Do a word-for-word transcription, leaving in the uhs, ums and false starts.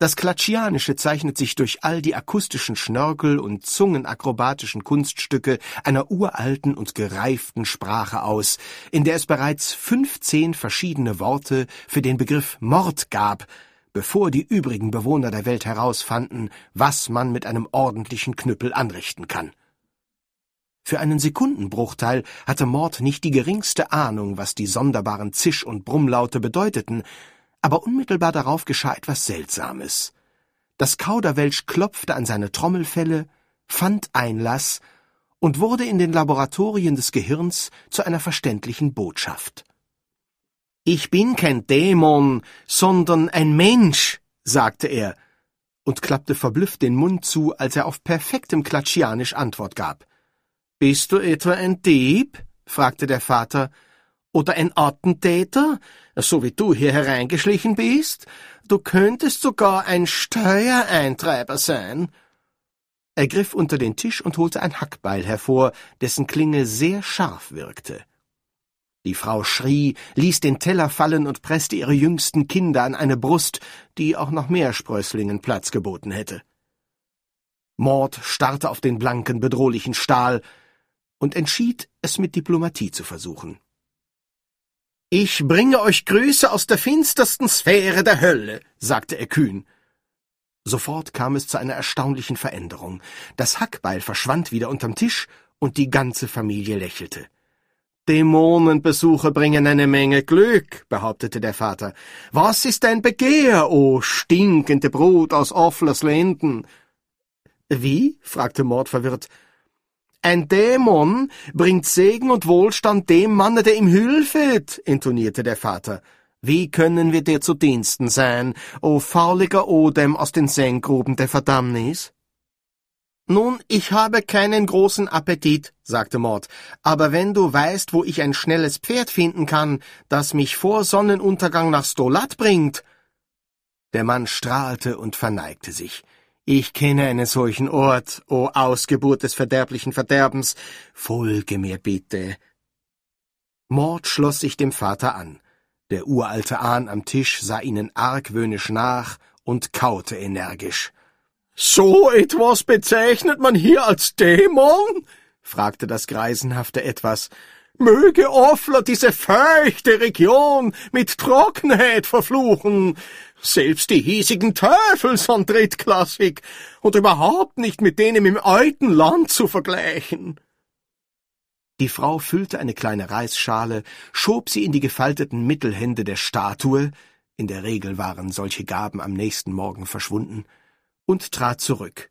Das Klatschianische zeichnet sich durch all die akustischen Schnörkel und zungenakrobatischen Kunststücke einer uralten und gereiften Sprache aus, in der es bereits fünfzehn verschiedene Worte für den Begriff Mord gab, bevor die übrigen Bewohner der Welt herausfanden, was man mit einem ordentlichen Knüppel anrichten kann. Für einen Sekundenbruchteil hatte Mord nicht die geringste Ahnung, was die sonderbaren Zisch- und Brummlaute bedeuteten, aber unmittelbar darauf geschah etwas Seltsames. Das Kauderwelsch klopfte an seine Trommelfelle, fand Einlass und wurde in den Laboratorien des Gehirns zu einer verständlichen Botschaft. »Ich bin kein Dämon, sondern ein Mensch«, sagte er und klappte verblüfft den Mund zu, als er auf perfektem Klatschianisch Antwort gab. »Bist du etwa ein Dieb?« fragte der Vater. »Oder ein Attentäter, so wie du hier hereingeschlichen bist? Du könntest sogar ein Steuereintreiber sein.« Er griff unter den Tisch und holte ein Hackbeil hervor, dessen Klinge sehr scharf wirkte. Die Frau schrie, ließ den Teller fallen und presste ihre jüngsten Kinder an eine Brust, die auch noch mehr Sprösslingen Platz geboten hätte. Mord starrte auf den blanken, bedrohlichen Stahl und entschied, es mit Diplomatie zu versuchen. »Ich bringe euch Grüße aus der finstersten Sphäre der Hölle«, sagte er kühn. Sofort kam es zu einer erstaunlichen Veränderung. Das Hackbeil verschwand wieder unterm Tisch und die ganze Familie lächelte. »Dämonenbesuche bringen eine Menge Glück«, behauptete der Vater. »Was ist dein Begehr, o stinkende Brut aus Offlers Lenden?« »Wie?« fragte Mord verwirrt. »Ein Dämon bringt Segen und Wohlstand dem Manne, der ihm hülfet«, intonierte der Vater. »Wie können wir dir zu Diensten sein, o fauliger Odem aus den Senggruben der Verdammnis?« »Nun, ich habe keinen großen Appetit«, sagte Mord, »aber wenn du weißt, wo ich ein schnelles Pferd finden kann, das mich vor Sonnenuntergang nach Stolat bringt.« Der Mann strahlte und verneigte sich. »Ich kenne einen solchen Ort, o Ausgeburt des verderblichen Verderbens. Folge mir bitte.« Mord schloss sich dem Vater an. Der uralte Ahn am Tisch sah ihnen argwöhnisch nach und kaute energisch. »So etwas bezeichnet man hier als Dämon?« fragte das greisenhafte Etwas. »Möge Offler diese feuchte Region mit Trockenheit verfluchen. Selbst die hiesigen Teufel sind drittklassig und überhaupt nicht mit denen im alten Land zu vergleichen.« Die Frau füllte eine kleine Reisschale, schob sie in die gefalteten Mittelhände der Statue, in der Regel waren solche Gaben am nächsten Morgen verschwunden, und trat zurück.